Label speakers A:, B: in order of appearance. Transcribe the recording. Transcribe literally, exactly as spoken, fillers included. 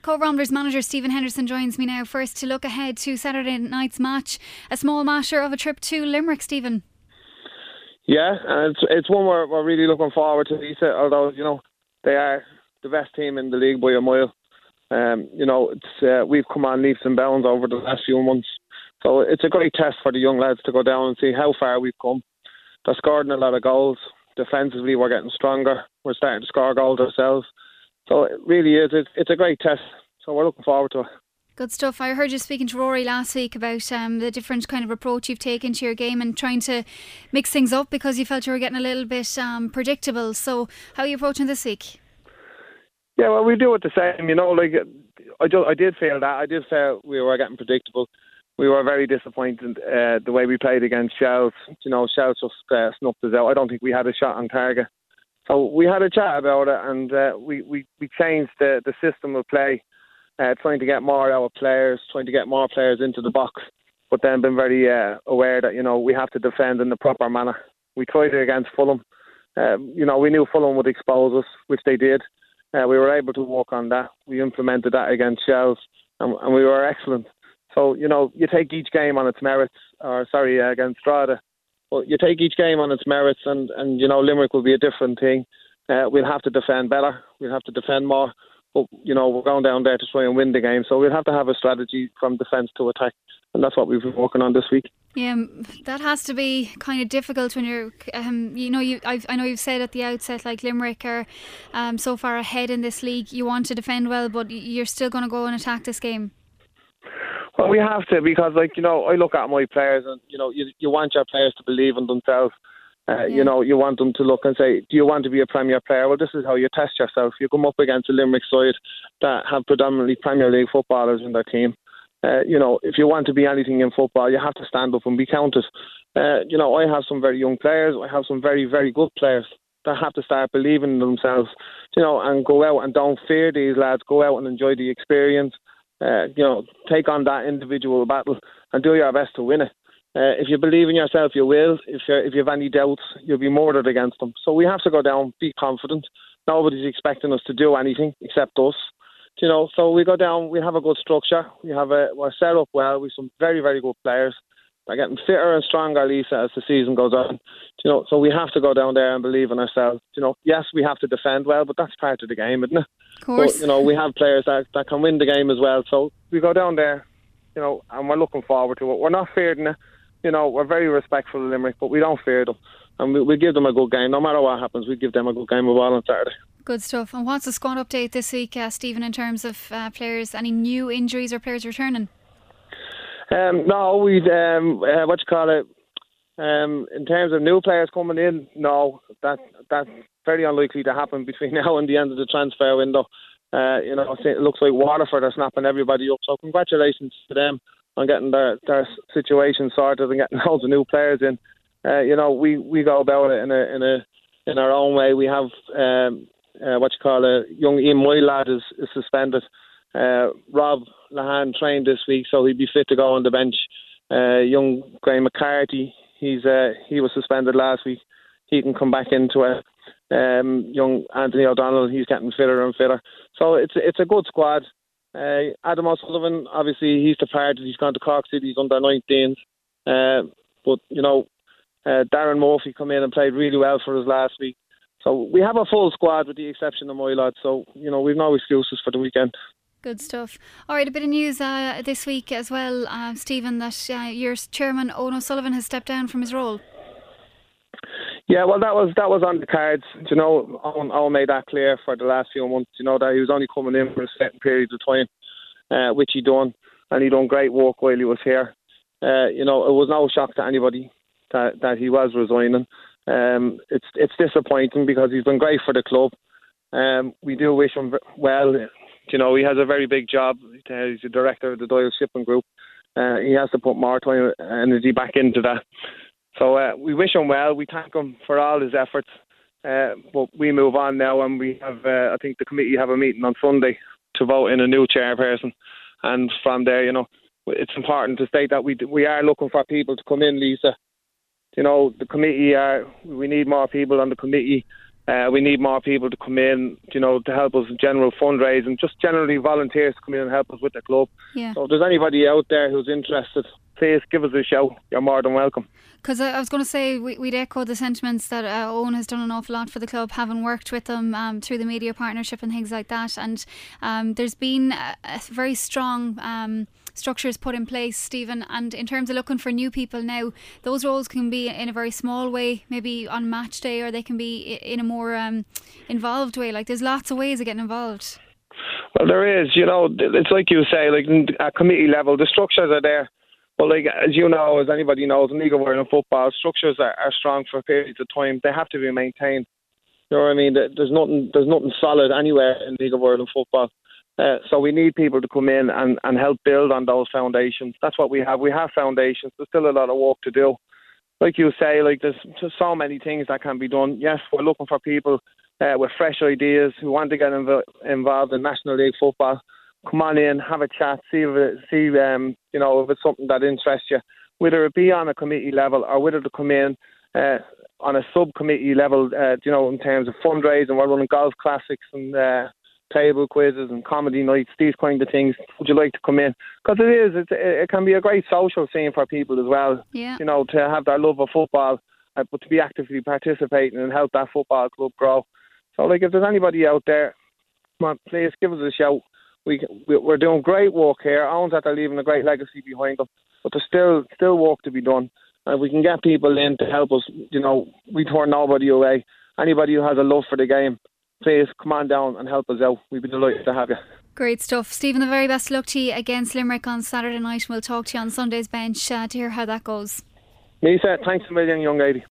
A: Cobh Ramblers manager Stephen Henderson joins me now. First, to look ahead to Saturday night's match, a small matter of a trip to Limerick, Stephen.
B: Yeah, and it's, it's one we're, we're really looking forward to, Lisa, although, you know, they are the best team in the league by a mile. Um, you know, it's uh, we've come on leaps and bounds over the last few months. So it's a great test for the young lads to go down and see how far we've come. They're scoring a lot of goals. Defensively, we're getting stronger. We're starting to score goals ourselves. So it really is. It's, it's a great test. So we're looking forward to it.
A: Good stuff. I heard you speaking to Rory last week about um, the different kind of approach you've taken to your game and trying to mix things up because you felt you were getting a little bit um, predictable. So how are you approaching this week?
B: Yeah, well, we do it the same. You know, like I, do, I did feel that. I did feel we were getting predictable. We were very disappointed uh, the way we played against Shells. You know, Shells just uh, snuffed us out. I don't think we had a shot on target. So we had a chat about it, and uh, we, we, we changed the, the system of play. Uh, trying to get more out of players, trying to get more players into the box, but then been very uh, aware that, you know, we have to defend in the proper manner. We tried it against Fulham. Um, you know, we knew Fulham would expose us, which they did. Uh, we were able to work on that. We implemented that against Shells, and, and we were excellent. So, you know, you take each game on its merits, or sorry, uh, against Strada, but you take each game on its merits, and, and you know, Limerick will be a different thing. Uh, we'll have to defend better. We'll have to defend more. But, you know, we're going down there to try and win the game. So we'll have to have a strategy from defence to attack. And that's what we've been working on this week.
A: Yeah, that has to be kind of difficult when you're, um, you know, you. I've, I know you've said at the outset, like Limerick are um, so far ahead in this league. You want to defend well, but you're still going to go and attack this game.
B: Well, we have to, because, like, you know, I look at my players and, you know, you, you want your players to believe in themselves. Uh, yeah. You know, you want them to look and say, do you want to be a Premier player? Well, this is how you test yourself. You come up against a Limerick side that have predominantly Premier League footballers in their team. Uh, you know, if you want to be anything in football, you have to stand up and be counted. Uh, you know, I have some very young players. I have some very, very good players that have to start believing in themselves, you know, and go out and don't fear these lads. Go out and enjoy the experience. Uh, you know, take on that individual battle and do your best to win it. Uh, if you believe in yourself, you will. If you if you have any doubts, you'll be murdered against them. So we have to go down, be confident. Nobody's expecting us to do anything except us. You know, so we go down. We have a good structure. We have a we're set up well. We've some very very good players. They're getting fitter and stronger, Lisa, as the season goes on. You know, so we have to go down there and believe in ourselves. You know, yes, we have to defend well, but that's part of the game, isn't it?
A: Of course.
B: But, you know, we have players that that can win the game as well. So we go down there, you know, and we're looking forward to it. We're not fearing it. You know, we're very respectful of Limerick, but we don't fear them. And we, we give them a good game. No matter what happens, we give them a good game of ball on Saturday.
A: Good stuff. And what's the squad update this week, uh, Stephen, in terms of uh, players? Any new injuries or players returning?
B: Um, no, we um, uh, what you call it? Um, in terms of new players coming in, no, that that's very unlikely to happen between now and the end of the transfer window. Uh, you know, it looks like Waterford are snapping everybody up. So congratulations to them on getting their, their situation sorted and getting loads of new players in. Uh, you know, we, we go about it in a in a in our own way. We have um, uh, what you call a young Ian Moy lad is, is suspended. Uh, Rob Lahan trained this week, so he'd be fit to go on the bench. Uh, young Graham McCarthy, he's uh, he was suspended last week. He can come back into it. Um, young Anthony O'Donnell, he's getting fitter and fitter. So it's it's a good squad. Uh, Adam O'Sullivan, obviously, he's departed. He's gone to Cork City. He's under nineteens. Uh, but, you know, uh, Darren Murphy come in and played really well for us last week. So we have a full squad with the exception of my lad. So, you know, we've no excuses for the weekend.
A: Good stuff. All right, a bit of news uh, this week as well, uh, Stephen, that uh, your chairman, Owen O'Sullivan, has stepped down from his role.
B: Yeah, well, that was that was on the cards. You know, Owen, Owen made that clear for the last few months. You know, that he was only coming in for a certain period of time, uh, which he done, and he done great work while he was here. Uh, you know, it was no shock to anybody that, that he was resigning. Um, it's it's disappointing because he's been great for the club. Um, we do wish him well. You know, he has a very big job. He's the director of the Doyle Shipping Group. Uh, he has to put more time and energy back into that. So uh, we wish him well. We thank him for all his efforts. Uh, but we move on now, and we have, uh, I think the committee have a meeting on Sunday to vote in a new chairperson. And from there, you know, it's important to state that we we are looking for people to come in, Lisa. You know, the committee are, we need more people on the committee. Uh, we need more people to come in, you know, to help us in general fundraising, just generally volunteers to come in and help us with the club.
A: Yeah.
B: So if there's anybody out there who's interested, please give us a shout. You're more than welcome.
A: Because I was going to say, we, we'd echo the sentiments that uh, Owen has done an awful lot for the club, having worked with them um, through the media partnership and things like that. And um, there's been a, a very strong um, structures put in place, Stephen. And in terms of looking for new people now, those roles can be in a very small way, maybe on match day, or they can be in a more um, involved way. Like, there's lots of ways of getting involved.
B: Well, there is. You know, it's like you say, like at committee level, the structures are there. But like, as you know, as anybody knows, in League of Ireland football, structures are, are strong for periods of time. They have to be maintained. You know what I mean? There's nothing, there's nothing solid anywhere in League of Ireland football. Uh, so we need people to come in and, and help build on those foundations. That's what we have. We have foundations. There's still a lot of work to do. Like you say, like there's just so many things that can be done. Yes, we're looking for people uh, with fresh ideas who want to get inv- involved in National League football. Come on in, have a chat, see if it, see um, you know, if it's something that interests you, whether it be on a committee level or whether to come in uh, on a subcommittee level. Uh, you know, in terms of fundraising, we're running golf classics and uh, table quizzes and comedy nights, these kind of things. Would you like to come in? Because it is, it's, it can be a great social scene for people as well.
A: Yeah.
B: You know, to have their love of football, uh, but to be actively participating and help that football club grow. So, like, if there's anybody out there, come on, please give us a shout. We, we're doing great work here. Owen's after leaving a great legacy behind them, but there's still still work to be done. And if we can get people in to help us, you know, we turn nobody away. Anybody who has a love for the game, please come on down and help us out. We'd be delighted to have you.
A: Great stuff. Stephen, the very best of luck to you against Limerick on Saturday night. We'll talk to you on Sunday's bench uh, to hear how that goes.
B: Lisa, thanks a million, young lady.